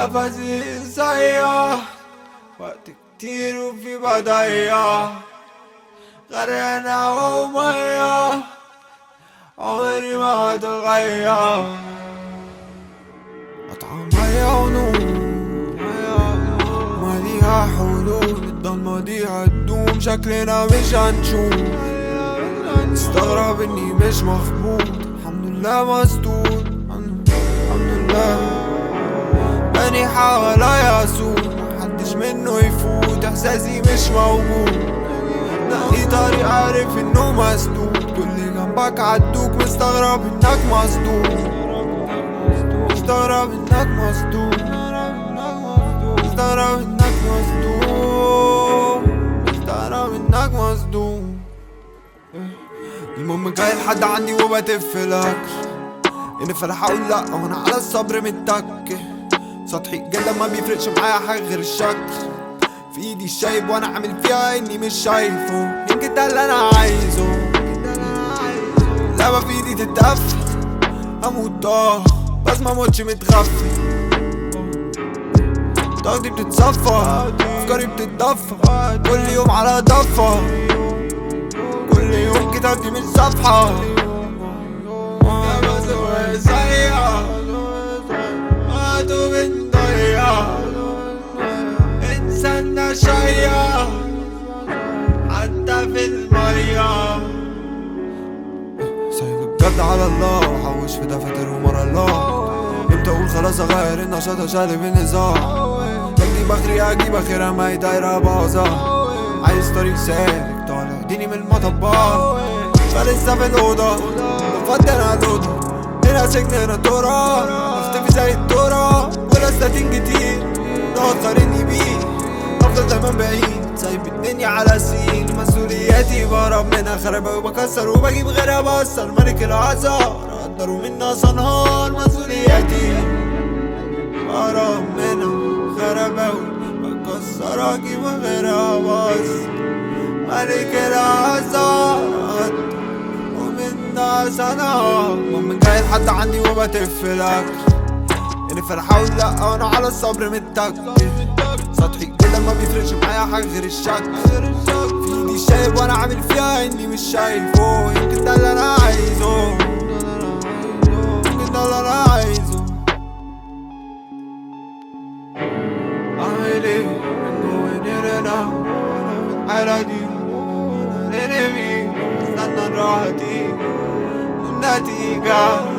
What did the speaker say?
نفسي صياح وقت كتير وفي بضيع غرقانة ومية عمري ما هتغير قطعة مية ونور ما ليها حلول الضلمة دي هتدوم شكلنا مش هنشوف استغرب اني مش مخبوط الحمد لله مسدود الحمد لله بني حواليا سوق محدش منه يفوت احساسي مش موجود لاقي طريق عارف انه مسدود كل جنبك عدوك مستغرب انك مصدوم مستغرب انك مصدوم مستغرب انك مصدوم مستغرب انك مصدوم المهم جاي لحد عندي وبتفلك اني فلاح اقول لا وانا على الصبر متك سطحي جدا ما بيفرقش معايا حاجه غير الشكل في ايدي الشايب وانا عامل فيها اني مش شايفه يمكن ده اللي انا عايزه لعبة في ايدي تتقفل هموت بس ما موتش متغفل طاقتي بتتصفى افكاري بتتدفى كل يوم على ضفة كل يوم كتابتي مش صفحة بس هو سيئة قعدوا بنضيع انسانا شوية حتى في المية سايب بجد على الله وحوش في دفاتر ومرة الله امتى اقول خلاص اغير النشاط اشالب النظام بدي بخري اجيب اخرها ما هي دايرة باظة عايز طريق سالك طالع اديني من المطبات فلسه في الأوضة بفضل على الأوضة هنا سجن هنا تراب اختفي زي التراب ولساتين كتير ناطرني بيه افضل دايما بعيد سايب الدنيا على سين مسؤولياتي بهرب منها خربة وبكسر وبجيب غيرها بأثر ملك العذار قدروا منا صنهار مسؤولياتي بهرب منها خربة وبكسر اجيب غيرها بأثر ملك العذار ومنا صنهار المهم جاي لحد عندي وبتفلك اني فلاح اقول لا وانا على الصبر متك سطحي كده ما بيفرقش معايا حاجه غير الشك في ايدي الشايب وانا عامل فيها اني مش شايفه يمكن ده اللي انا عايزه يمكن ده اللي انا عايزه اعمل ايه من جوه هنا الحالة دي ننمي استنى الراحة دي والنتيجة